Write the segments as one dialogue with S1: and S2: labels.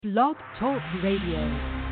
S1: Blog Talk Radio.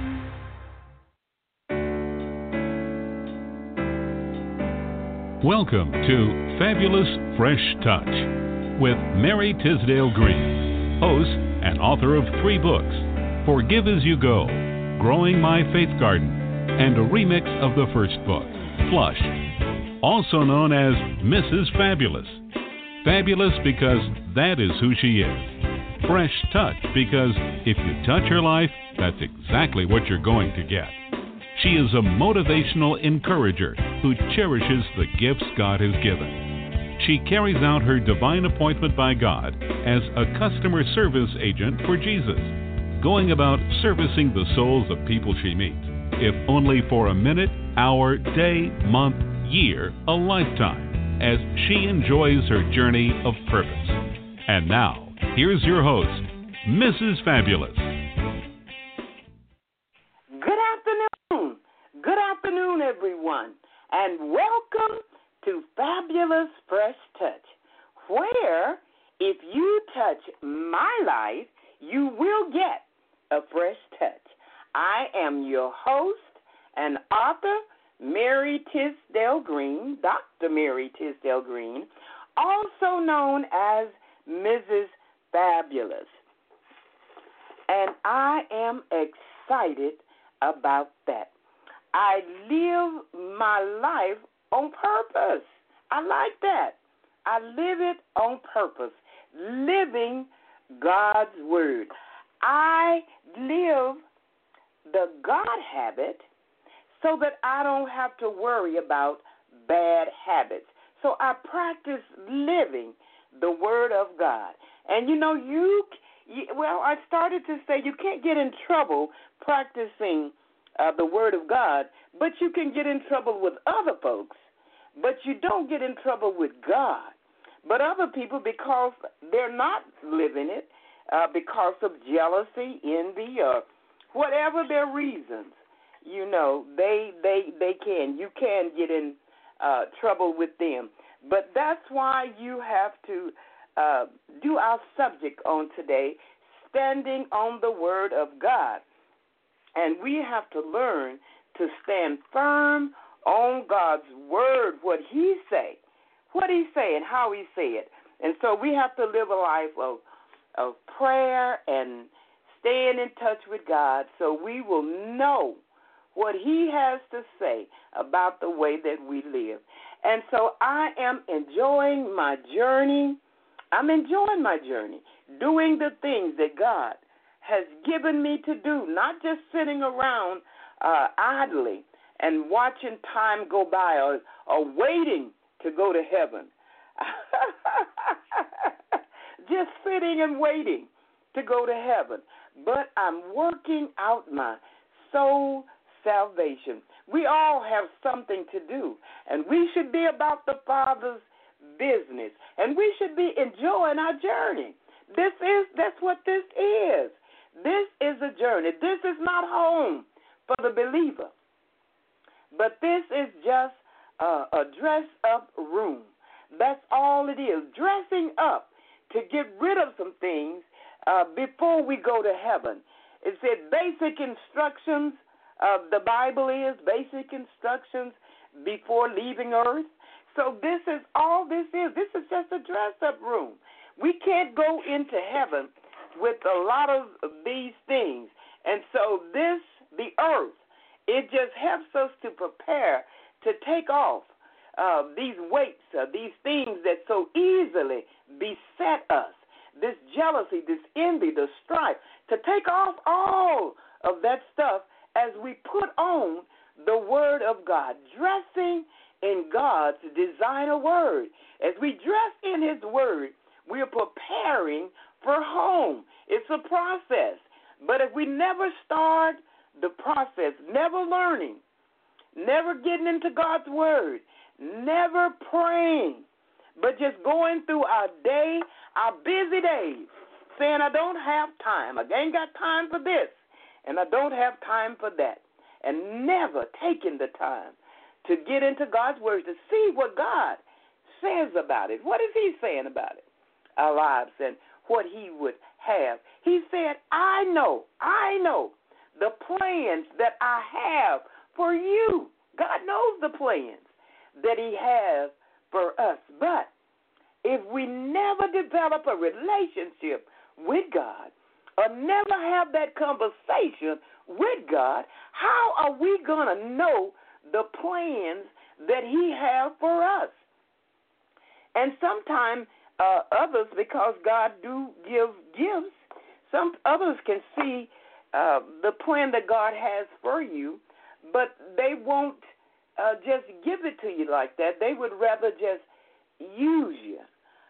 S2: Welcome to Fabulous Fresh Touch with Mary Tisdale Green, host and author of 3 books, Forgive As You Go, Growing My Faith Garden, and a remix of the first book, Flush, also known as Mrs. Fabulous. Fabulous because that is who she is. Fresh Touch because if you touch her life, that's exactly what you're going to get. She is a motivational encourager who cherishes the gifts God has given. She carries out her divine appointment by God as a customer service agent for Jesus, going about servicing the souls of people she meets, if only for a minute, hour, day, month, year, a lifetime, as she enjoys her journey of purpose. And now, here's your host, Mrs. Fabulous.
S3: Good afternoon, everyone, and welcome to Fabulous Fresh Touch, where if you touch my life, you will get a fresh touch. I am your host and author, Mary Tisdale Green, Dr. Mary Tisdale Green, also known as Mrs. Fabulous. And I am excited about that. I live my life on purpose. I like that. I live it on purpose, living God's Word. I live the God habit so that I don't have to worry about bad habits. So I practice living the Word of God. And I started to say you can't get in trouble practicing the Word of God, but you can get in trouble with other folks, but you don't get in trouble with God. But other people, because they're not living it, because of jealousy, envy, or whatever their reasons, they can. You can get in trouble with them. But that's why you have to do our subject on today, standing on the Word of God. And we have to learn to stand firm on God's Word, what He say and how He say it. And so we have to live a life of prayer and staying in touch with God so we will know what He has to say about the way that we live. And so I am enjoying my journey. Doing the things that God has given me to do, not just sitting around idly and watching time go by or waiting to go to heaven. Just sitting and waiting to go to heaven. But I'm working out my soul salvation. We all have something to do, and we should be about the Father's business, and we should be enjoying our journey. That's what this is. This is a journey. This is not home for the believer, but this is just a dress-up room. That's all it is, dressing up to get rid of some things before we go to heaven. It said basic instructions. The Bible is basic instructions before leaving earth. So this is all this is. This is just a dress-up room. We can't go into heaven with a lot of these things. And so the earth, it just helps us to prepare to take off these weights, these things that so easily beset us, this jealousy, this envy, the strife, to take off all of that stuff as we put on the Word of God, dressing in God's designer Word. As we dress in His Word, we are preparing for home. It's a process. But if we never start the process, never learning, never getting into God's Word, never praying, but just going through our day, our busy days, saying, I don't have time. I ain't got time for this, and I don't have time for that, and never taking the time to get into God's Word to see what God says about it. What is He saying about it? Our lives and what He would have. He said, I know the plans that I have for you. God knows the plans that he has for us. But if we never develop a relationship with God or never have that conversation with God, how are we going to know the plans that he has for us? And sometimes others, because God do give gifts, some others can see the plan that God has for you, but they won't just give it to you like that. They would rather just use you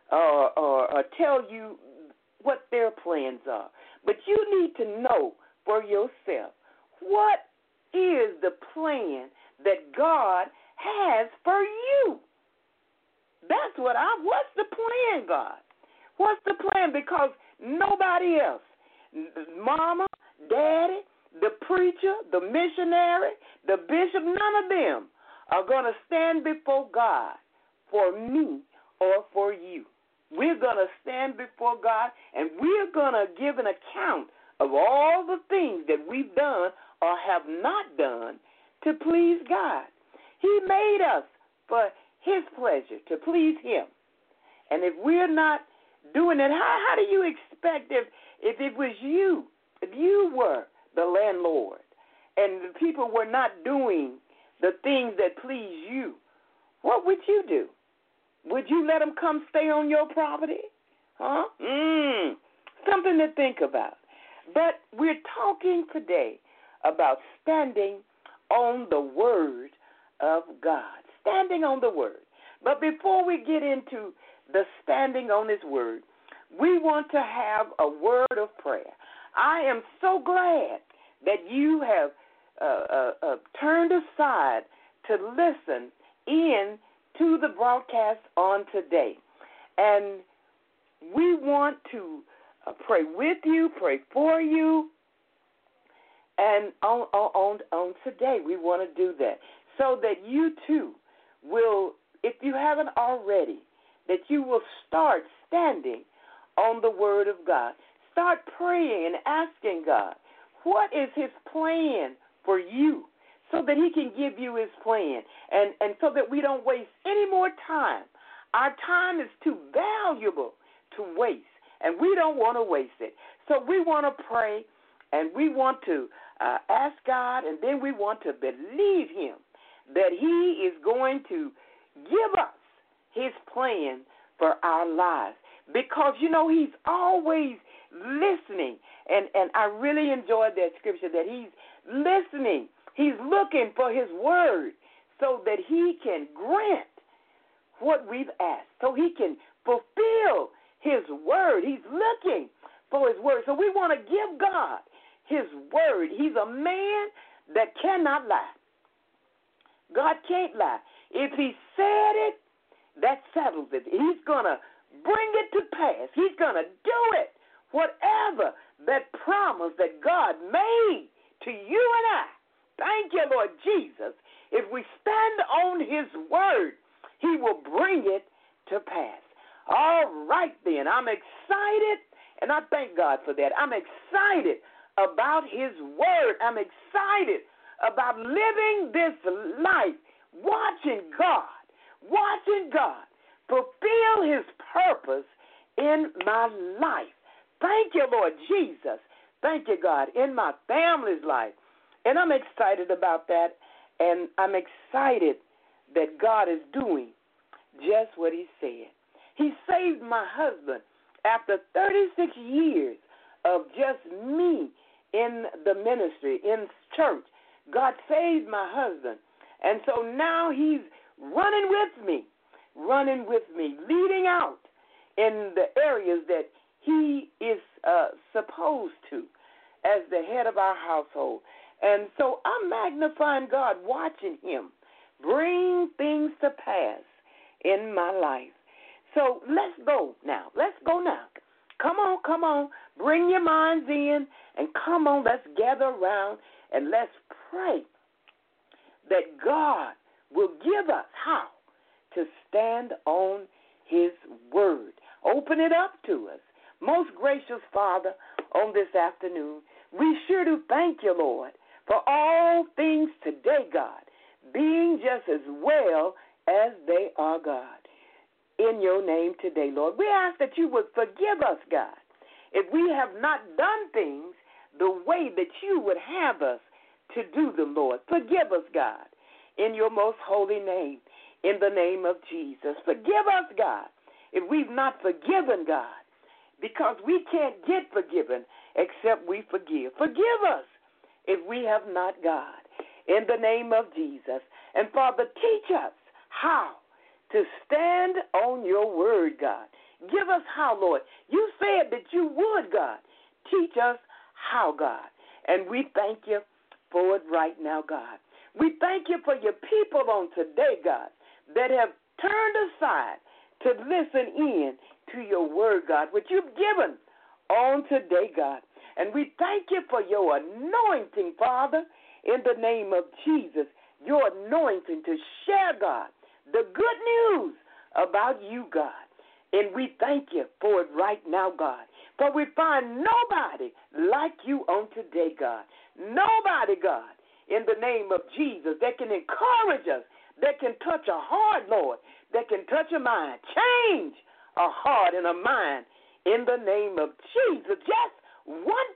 S3: or tell you what their plans are. But you need to know for yourself, what is the plan that God has for you? That's what's the plan, God? What's the plan? Because nobody else, mama, daddy, the preacher, the missionary, the bishop, none of them are going to stand before God for me or for you. We're going to stand before God, and we're going to give an account of all the things that we've done or have not done to please God. He made us for his pleasure, to please him. And if we're not doing it, how do you expect if it was you, if you were the landlord and the people were not doing the things that please you, what would you do? Would you let them come stay on your property? Huh? Something to think about. But we're talking today about standing on the Word of God. Standing on the Word. But before we get into the standing on His Word, we want to have a word of prayer. I am so glad that you have turned aside to listen in to the broadcast on today. And we want to pray with you, pray for you. And on today, we want to do that so that you too will, if you haven't already, that you will start standing on the Word of God. Start praying and asking God, what is His plan for you, so that He can give you His plan, and so that we don't waste any more time. Our time is too valuable to waste, and we don't want to waste it. So we want to pray, and we want to ask God, and then we want to believe Him that He is going to give us His plan for our lives. Because, you know, He's always listening. And I really enjoyed that scripture, that He's listening. He's looking for His word so that He can grant what we've asked, so He can fulfill His word. He's looking for His word. So we want to give God His word. He's a man that cannot lie. God can't lie. If He said it, that settles it. He's going to bring it to pass. He's going to do it. Whatever that promise that God made to you and I, thank you, Lord Jesus, if we stand on His word, He will bring it to pass. All right, then. I'm excited, and I thank God for that. I'm excited about His word. I'm excited about living this life, watching God fulfill His purpose in my life. Thank you, Lord Jesus. Thank you, God, in my family's life. And I'm excited about that, and I'm excited that God is doing just what He said. He saved my husband after 36 years of just me in the ministry, in church. God saved my husband. And so now he's running with me, leading out in the areas that he is supposed to as the head of our household. And so I'm magnifying God, watching Him bring things to pass in my life. So let's go now. Come on. Bring your minds in, and come on, let's gather around and let's pray that God will give us how to stand on His word. Open it up to us. Most gracious Father, on this afternoon, we sure do thank you, Lord, for all things today, God, being just as well as they are, God. In your name today, Lord, we ask that you would forgive us, God, if we have not done things the way that you would have us to do them, Lord. Forgive us, God, in your most holy name, in the name of Jesus. Forgive us, God, if we've not forgiven, God, because we can't get forgiven except we forgive. Forgive us if we have not, God, in the name of Jesus. And, Father, teach us how to stand on your word, God. Give us how, Lord. You said that you would, God. Teach us how, God. And we thank you for it right now, God. We thank you for your people on today, God, that have turned aside to listen in to your word, God, which you've given on today, God. And we thank you for your anointing, Father, in the name of Jesus, your anointing to share, God, the good news about you, God. And we thank you for it right now, God. For we find nobody like you on today, God. Nobody, God, in the name of Jesus, that can encourage us, that can touch a heart, Lord, that can touch a mind, change a heart and a mind in the name of Jesus. Just one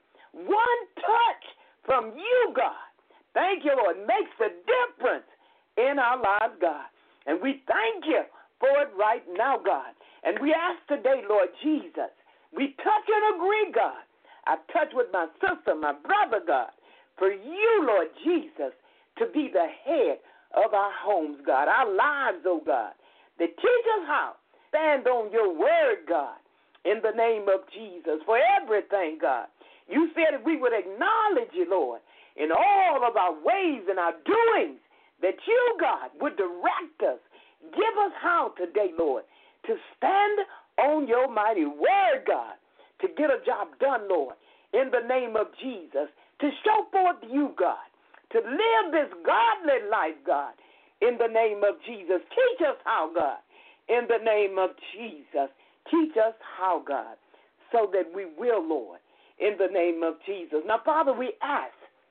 S3: touch from you, God. Thank you, Lord. Makes a difference in our lives, God. And we thank you for it right now, God. And we ask today, Lord Jesus, we touch and agree, God. I touch with my sister, my brother, God, for you, Lord Jesus, to be the head of our homes, God, our lives, oh God, that teach us how to stand on your word, God, in the name of Jesus, for everything, God. You said if we would acknowledge you, Lord, in all of our ways and our doings, that you, God, would direct us. Give us how today, Lord, to stand on your mighty word, God, to get a job done, Lord, in the name of Jesus, to show forth you, God, to live this godly life, God, in the name of Jesus. Teach us how, God, in the name of Jesus. Teach us how, God, so that we will, Lord, in the name of Jesus. Now, Father, we ask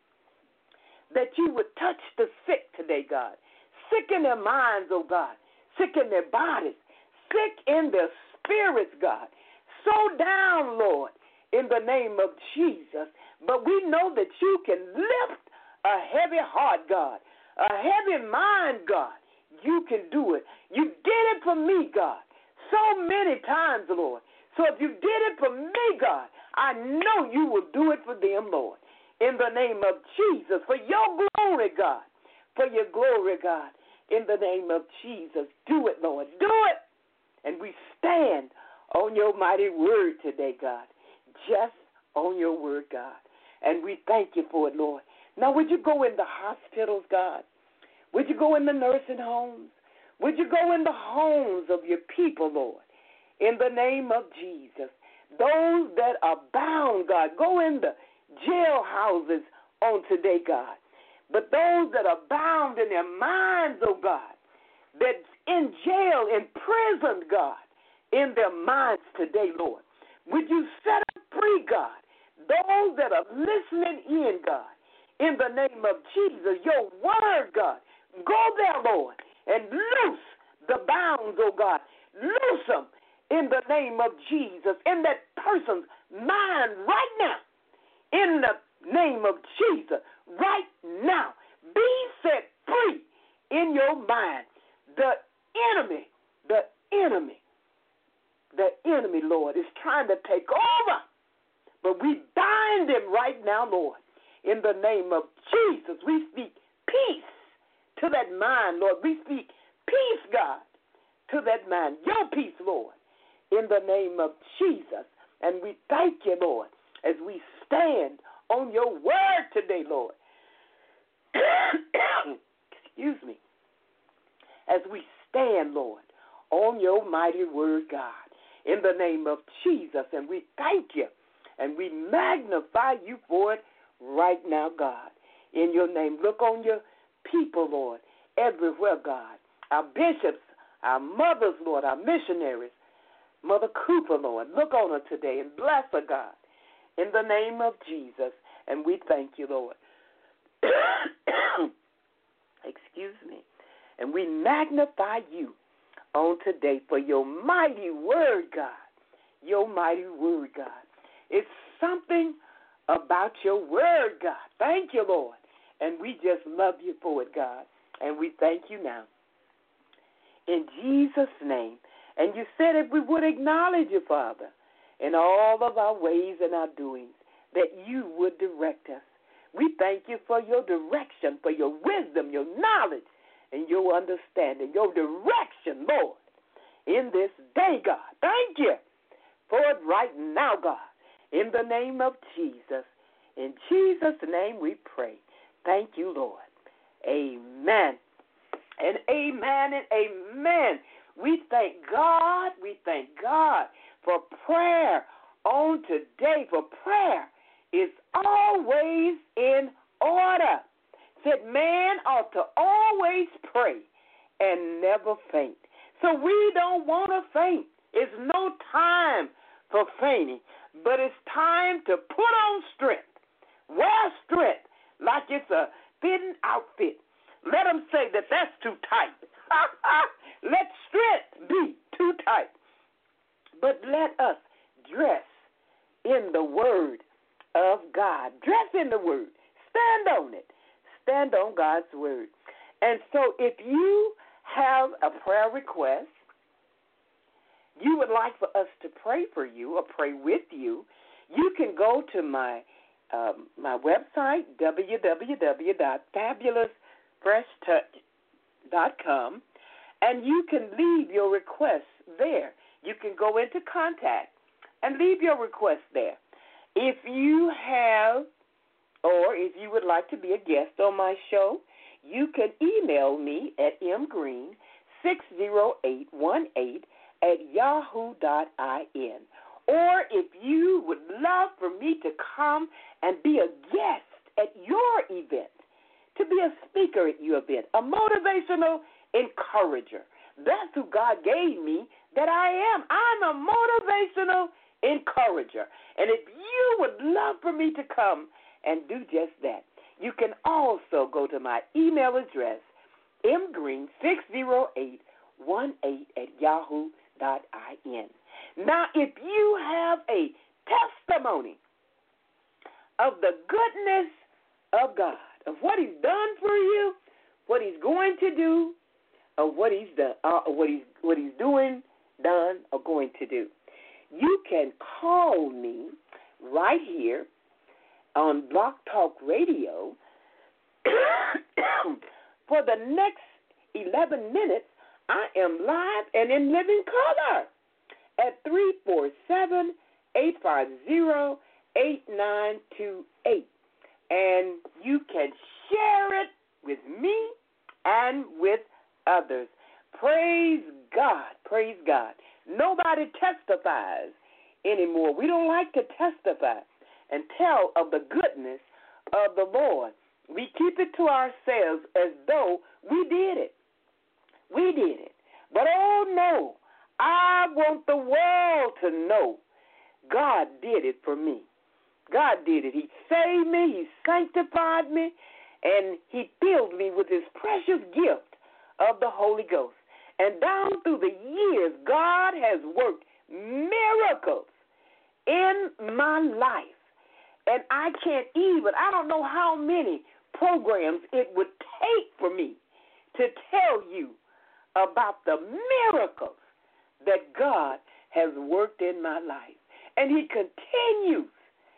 S3: that you would touch the sick today, God. Sick in their minds, oh God. Sick in their bodies. Sick in their spirits, God. So down, Lord, in the name of Jesus. But we know that you can lift a heavy heart, God. A heavy mind, God. You can do it. You did it for me, God, so many times, Lord. So if you did it for me, God, I know you will do it for them, Lord. In the name of Jesus, for your glory, God. For your glory, God. In the name of Jesus. Do it, Lord. Do it. And we stand on your mighty word today, God. Just on your word, God. And we thank you for it, Lord. Now, would you go in the hospitals, God? Would you go in the nursing homes? Would you go in the homes of your people, Lord? In the name of Jesus. Those that are bound, God, go in the jailhouses on today, God. But those that are bound in their minds, oh God, that's in jail, in prison, God, in their minds today, Lord. Would you set them free, God? Those that are listening in, God, in the name of Jesus, your word, God, go there, Lord, and loose the bounds, oh God. Loose them in the name of Jesus, in that person's mind right now, in the name of Jesus, right now. Be set free in your mind. The enemy, Lord, is trying to take over. But we bind him right now, Lord. In the name of Jesus, we speak peace to that mind, Lord. We speak peace, God, to that mind. Your peace, Lord, in the name of Jesus. And we thank you, Lord, as we stand on your word today, Lord. Excuse me. As we stand, Lord, on your mighty word, God, in the name of Jesus. And we thank you and we magnify you for it right now, God, in your name. Look on your people, Lord, everywhere, God. Our bishops, our mothers, Lord, our missionaries, Mother Cooper, Lord. Look on her today and bless her, God, in the name of Jesus. And we thank you, Lord. Excuse me. And we magnify you on today for your mighty word, God. Your mighty word, God. It's something about your word, God. Thank you, Lord. And we just love you for it, God. And we thank you now. In Jesus' name. And you said if we would acknowledge you, Father, in all of our ways and our doings, that you would direct us. We thank you for your direction, for your wisdom, your knowledge, and your understanding, your direction, Lord, in this day, God. Thank you for it right now, God, in the name of Jesus. In Jesus' name we pray. Thank you, Lord. Amen. And amen and amen. We thank God. We thank God for prayer on today. For prayer is always in order. Said man ought to always pray and never faint. So we don't want to faint. It's no time for fainting, but it's time to put on strength. Wear strength like it's a fitting outfit. Let them say that that's too tight. Let strength be too tight. But let us dress in the word of God. Dress in the word. Stand on it. Stand on God's word. And so if you have a prayer request, you would like for us to pray for you or pray with you, you can go to my website, www.fabulousfreshtouch.com, and you can leave your requests there. You can go into contact and leave your request there. If you have, or if you would like to be a guest on my show, you can email me at mgreen60818@yahoo.in. Or if you would love for me to come and be a guest at your event, to be a speaker at your event, a motivational encourager. That's who God gave me that I am. I'm a motivational encourager. And if you would love for me to come and do just that, you can also go to my email address, mgreen60818@yahoo.in. Now, if you have a testimony of the goodness of God, of what he's done for you, what he's going to do, or what he's done, what he's doing, done, or going to do, you can call me right here on Blog Talk Radio for the next 11 minutes. I am live and in living color at 347-850-8928. And you can share it with me and with others. Praise God. Praise God. Nobody testifies anymore. We don't like to testify and tell of the goodness of the Lord. We keep it to ourselves as though we did it. We did it. But oh no, I want the world to know God did it for me. God did it. He saved me. He sanctified me. And he filled me with his precious gift of the Holy Ghost. And down through the years, God has worked miracles in my life. And I don't know how many programs it would take for me to tell you about the miracles that God has worked in my life. And he continues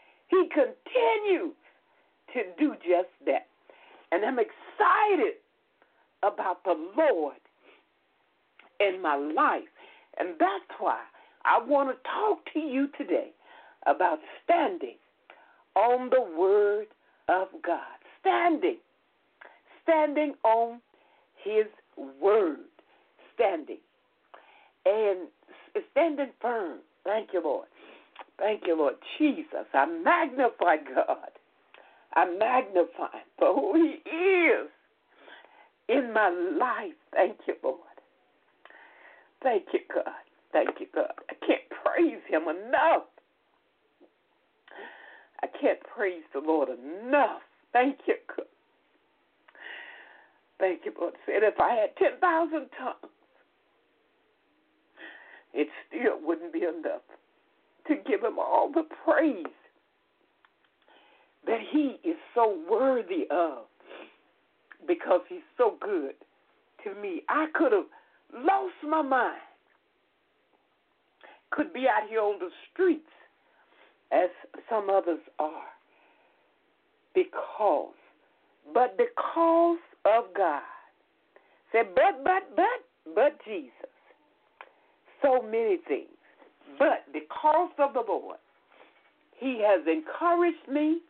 S3: to do just that. And I'm excited about the Lord in my life. And that's why I want to talk to you today about standing on the word of God. Standing on his word. Standing firm. Thank you, Lord. Thank you, Lord Jesus. I magnify God. I magnify him for who he is in my life. Thank you, Lord. Thank you, God. Thank you, God. I can't praise him enough. I can't praise the Lord enough. Thank you. Thank you, Lord. Said if I had 10,000 tongues, it still wouldn't be enough to give him all the praise that he is so worthy of, because he's so good to me. I could have lost my mind, could be out here on the streets as some others are, because of God. Said, but Jesus. So many things. But because of the Lord, he has encouraged me.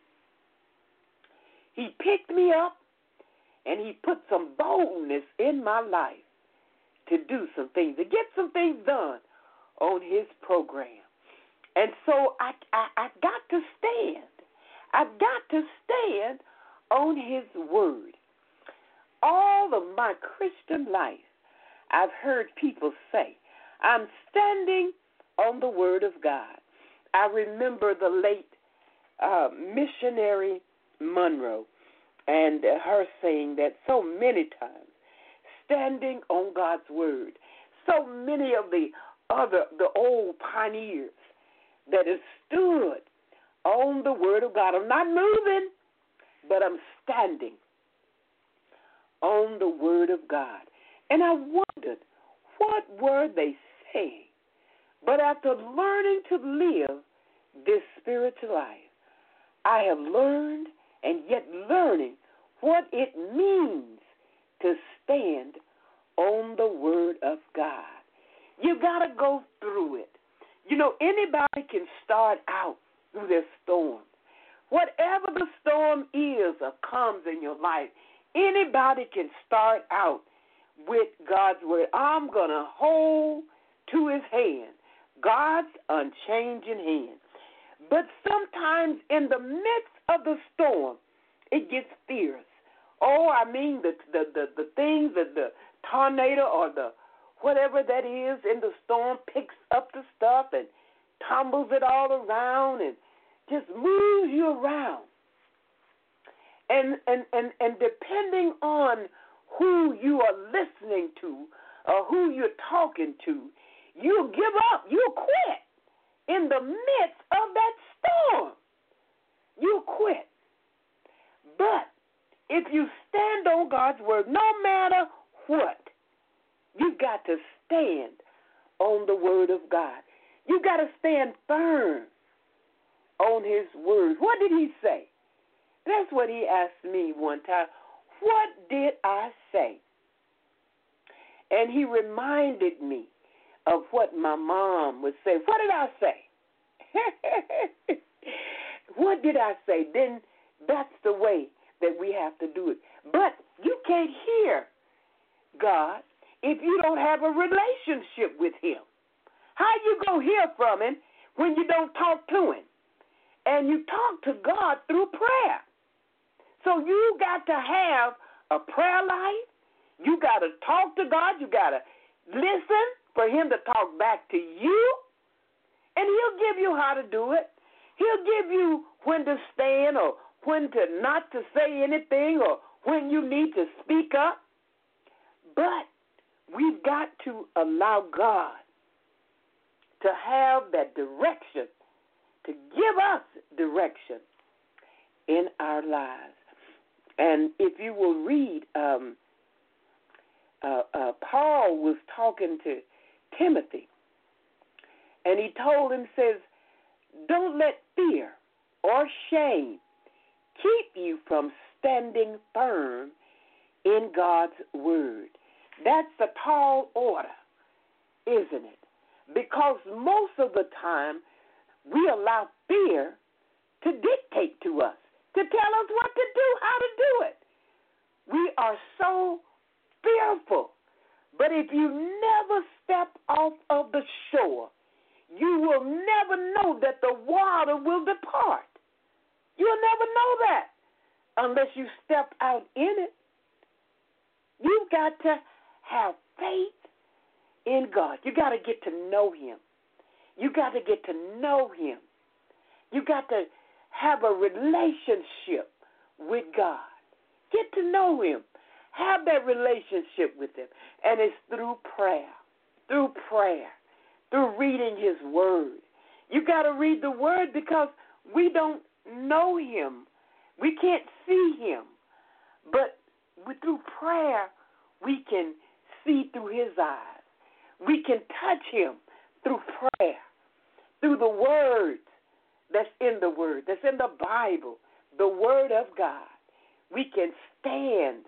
S3: He picked me up, and he put some boldness in my life to do some things, to get some things done on his program. And so I've got to stand. I've got to stand on his word. All of my Christian life, I've heard people say, I'm standing on the word of God. I remember the late missionary Monroe and her saying that so many times, standing on God's word. So many of the old pioneers that have stood on the word of God. I'm not moving, but I'm standing on the word of God. And I wondered, what were they saying? But after learning to live this spiritual life, I have learned and yet learning what it means to stand on the word of God. You got to go through it. You know, anybody can start out through their storm. Whatever the storm is or comes in your life, anybody can start out with God's word. I'm going to hold to his hand, God's unchanging hand. But sometimes in the midst of the storm, it gets fierce. Oh, I mean the things that the tornado or the whatever that is in the storm picks up the stuff and tumbles it all around and just moves you around. And depending on who you are listening to or who you're talking to, you'll give up. You'll quit in the midst of that storm. You'll quit. But if you stand on God's word, no matter what, you've got to stand on the word of God. You've got to stand firm on his word. What did he say? That's what he asked me one time. What did I say? And he reminded me of what my mom would say. What did I say? What did I say? Then that's the way that we have to do it. But you can't hear God if you don't have a relationship with him. How you going to hear from him when you don't talk to him? And you talk to God through prayer. So you got to have a prayer life. You got to talk to God. You got to listen for him to talk back to you. And he'll give you how to do it. He'll give you when to stand or when to not to say anything or when you need to speak up. But we've got to allow God to have that direction, to give us direction in our lives. And if you will read, Paul was talking to Timothy, and he told him, says, don't let fear or shame keep you from standing firm in God's word. That's a tall order, isn't it? Because most of the time we allow fear to dictate to us, to tell us what to do, how to do it. We are so fearful. But if you never step off of the shore, you will never know that the water will depart. You'll never know that unless you step out in it. You've got to have faith in God. You got to get to know him. You got to get to know him. You got to have a relationship with God. Get to know him. Have that relationship with him. And it's through prayer, through reading his word. You got to read the word because we don't know him. We can't see him. But through prayer, we can see through his eyes. We can touch him through prayer, through the words that's in the word, that's in the Bible, the word of God. We can stand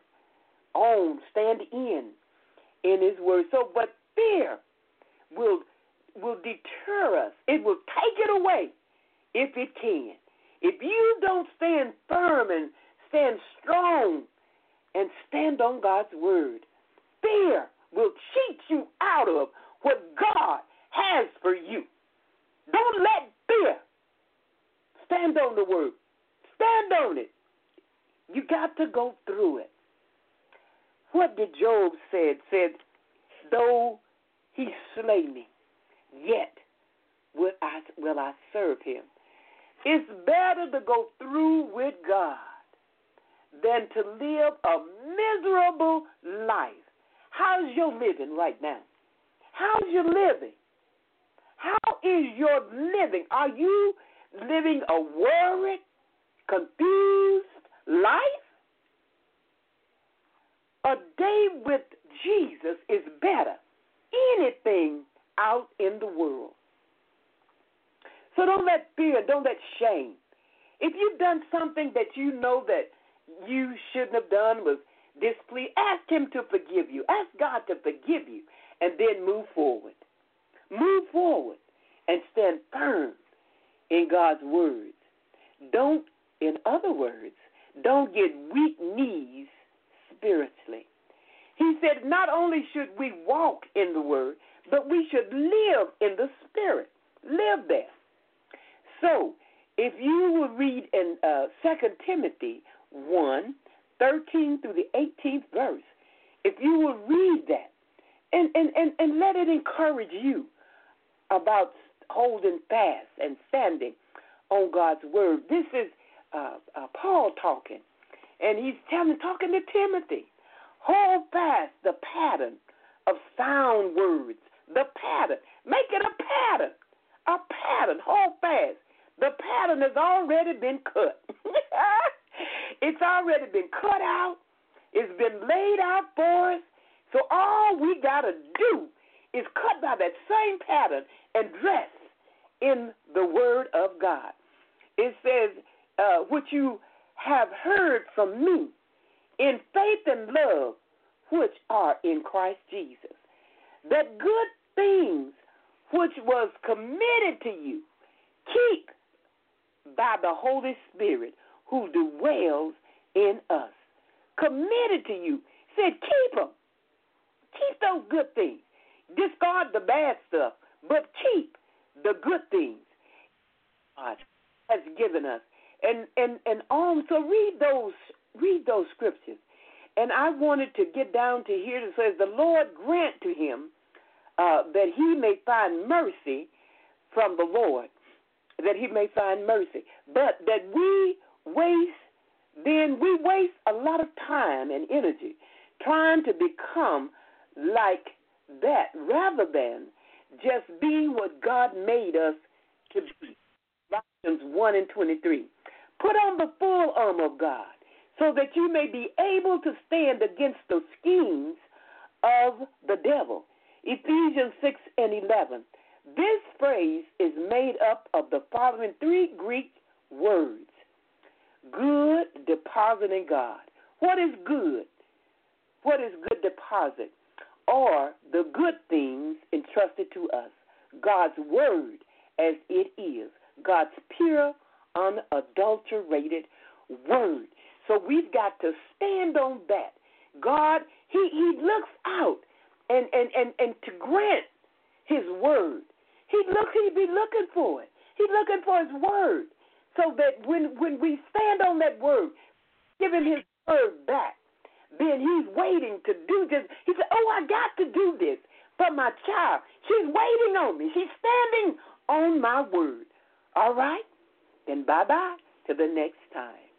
S3: in his word. So, but fear will deter us. It will take it away if it can. If you don't stand firm and stand strong and stand on God's word, fear will cheat you out of what God has for you. Don't let fear stand on the word. Stand on it. You got to go through it. What did Job say? Said, though he slay me, yet will I serve him. It's better to go through with God than to live a miserable life. How's your living right now? How's your living? How is your living? Are you living a worried, confused life? A day with Jesus is better anything out in the world. So don't let fear, don't let shame. If you've done something that you know that you shouldn't have done, was displeased, ask him to forgive you. Ask God to forgive you, and then move forward. Move forward and stand firm in God's words. In other words, don't get weak knees spiritually. He said not only should we walk in the word, but we should live in the spirit. Live there. So, if you will read in 2 Timothy 1:13 through the 18th verse, if you will read that and let it encourage you about holding fast and standing on God's word. This is Paul talking, and he's talking to Timothy. Hold fast the pattern of sound words. The pattern. Make it a pattern. A pattern. Hold fast. The pattern has already been cut. It's already been cut out. It's been laid out for us. So all we got to do is cut by that same pattern and dress in the word of God. It says, which you have heard from me in faith and love, which are in Christ Jesus, that good things which was committed to you, keep by the Holy Spirit who dwells in us. Committed to you. Said keep them. Keep those good things. Discard the bad stuff, but keep the good things God has given us. So read those scriptures. And I wanted to get down to here that says, the Lord grant to him that he may find mercy from the Lord, that he may find mercy. But that we waste a lot of time and energy trying to become like that rather than just being what God made us to be. Colossians 1:23. Put on the full armor of God so that you may be able to stand against the schemes of the devil. Ephesians 6:11. This phrase is made up of the following three Greek words. Good deposit in God. What is good? What is good deposit? Or the good things entrusted to us. God's word as it is. God's pure, unadulterated word. So we've got to stand on that. God, he looks out and to grant his word. He'd be looking for it. He's looking for his word. So that when we stand on that word, give him his word back, then he's waiting to do this. He said, I got to do this for my child. She's waiting on me. She's standing on my word. All right? Then bye-bye till the next time.